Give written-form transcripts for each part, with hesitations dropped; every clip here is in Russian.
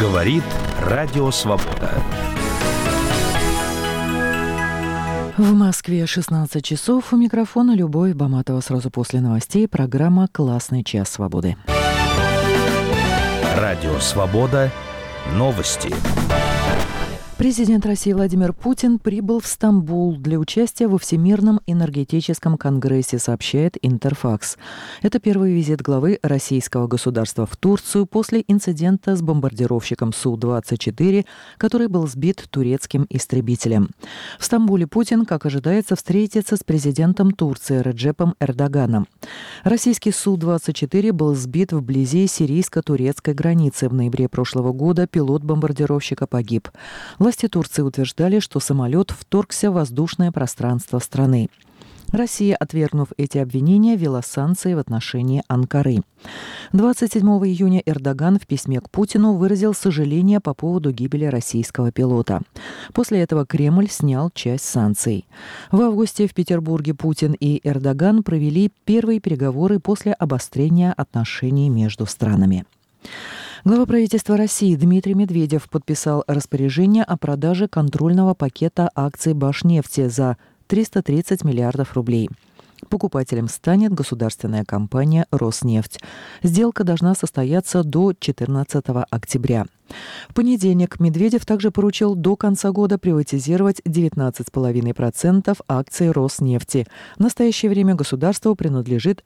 Говорит Радио Свобода. В Москве 16 часов. У микрофона Любовь Баматова. Сразу после новостей программа «Классный час свободы». Радио Свобода. Новости. Президент России Владимир Путин прибыл в Стамбул для участия во Всемирном энергетическом конгрессе, сообщает Интерфакс. Это первый визит главы российского государства в Турцию после инцидента с бомбардировщиком Су-24, который был сбит турецким истребителем. В Стамбуле Путин, как ожидается, встретится с президентом Турции Реджепом Эрдоганом. Российский Су-24 был сбит вблизи сирийско-турецкой границы. В ноябре прошлого года пилот бомбардировщика погиб. Власти Турции утверждали, что самолет вторгся в воздушное пространство страны. Россия, отвергнув эти обвинения, ввела санкции в отношении Анкары. 27 июня Эрдоган в письме к Путину выразил сожаление по поводу гибели российского пилота. После этого Кремль снял часть санкций. В августе в Петербурге Путин и Эрдоган провели первые переговоры после обострения отношений между странами. Глава правительства России Дмитрий Медведев подписал распоряжение о продаже контрольного пакета акций Башнефти за 330 миллиардов рублей. Покупателем станет государственная компания «Роснефть». Сделка должна состояться до 14 октября. В понедельник Медведев также поручил до конца года приватизировать 19,5% акций «Роснефти». В настоящее время государству принадлежит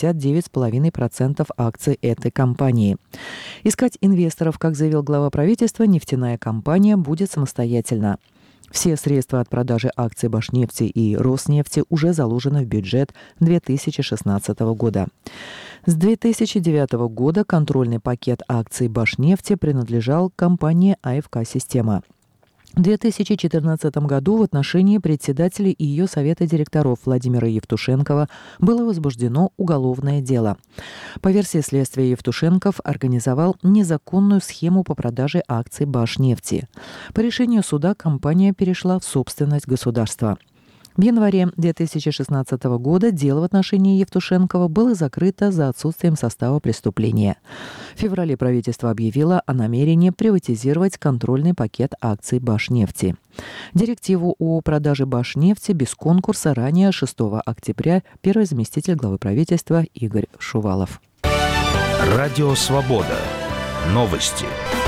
69,5% акций этой компании. Искать инвесторов, как заявил глава правительства, нефтяная компания будет самостоятельно. Все средства от продажи акций Башнефти и Роснефти уже заложены в бюджет 2016 года. С 2009 года контрольный пакет акций Башнефти принадлежал компании АФК «Система». В 2014 году в отношении председателя и ее совета директоров Владимира Евтушенкова было возбуждено уголовное дело. По версии следствия, Евтушенков организовал незаконную схему по продаже акций Башнефти. По решению суда компания перешла в собственность государства. В январе 2016 года дело в отношении Евтушенкова было закрыто за отсутствием состава преступления. В феврале правительство объявило о намерении приватизировать контрольный пакет акций Башнефти. Директиву о продаже Башнефти без конкурса ранее 6 октября первый заместитель главы правительства Игорь Шувалов. Радио Свобода. Новости.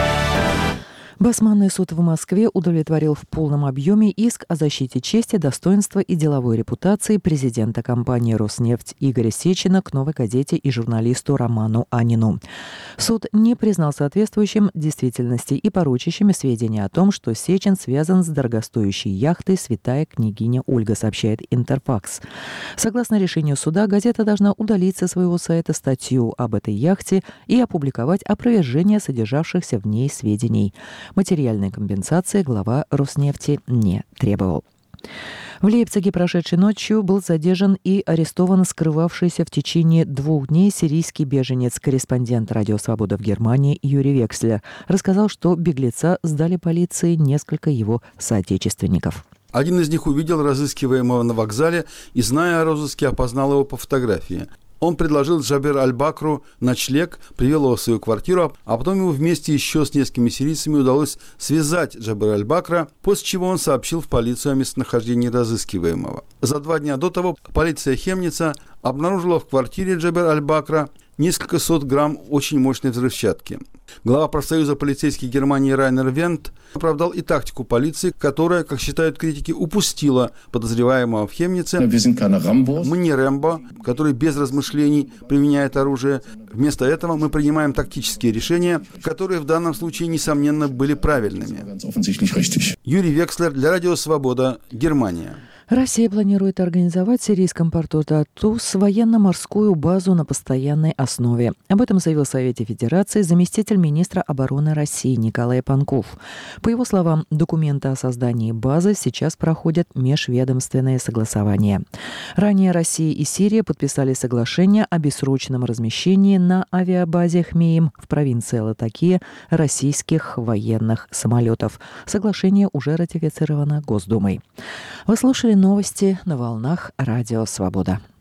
Басманный суд в Москве удовлетворил в полном объеме иск о защите чести, достоинства и деловой репутации президента компании «Роснефть» Игоря Сечина к «Новой газете» и журналисту Роману Анину. Суд не признал соответствующим действительности и порочащими сведения о том, что Сечин связан с дорогостоящей яхтой «Святая княгиня Ольга», сообщает Интерфакс. Согласно решению суда, газета должна удалить со своего сайта статью об этой яхте и опубликовать опровержение содержавшихся в ней сведений. Материальной компенсации глава Роснефти не требовал. В Лейпциге прошедшей ночью был задержан и арестован скрывавшийся в течение 2 дней сирийский беженец, корреспондент «Радио Свобода» в Германии Юрий Векслер. Рассказал, что беглеца сдали полиции несколько его соотечественников. Один из них увидел разыскиваемого на вокзале и, зная о розыске, опознал его по фотографии. Он предложил Джабер Аль-Бакру ночлег, привел его в свою квартиру, а потом ему вместе еще с несколькими сирийцами удалось связать Джабера Аль-Бакра, после чего он сообщил в полицию о местонахождении разыскиваемого. За 2 дня до того полиция Хемница обнаружила в квартире Джабера Аль-Бакра несколько сот грамм очень мощной взрывчатки. Глава профсоюза полицейских Германии Райнер Вент оправдал и тактику полиции, которая, как считают критики, упустила подозреваемого в Хемнице. Мы не Рэмбо, который без размышлений применяет оружие. Вместо этого мы принимаем тактические решения, которые в данном случае, несомненно, были правильными. Юрий Векслер для Радио Свобода, Германия. Россия планирует организовать в сирийском порту Тартус военно-морскую базу на постоянной основе. Об этом заявил в Совете Федерации заместитель министра обороны России Николай Панков. По его словам, документы о создании базы сейчас проходят межведомственное согласование. Ранее Россия и Сирия подписали соглашение о бессрочном размещении на авиабазе Хмейм в провинции Латакия российских военных самолетов. Соглашение уже ратифицировано Госдумой. Вы слушали новости на волнах Радио Свобода.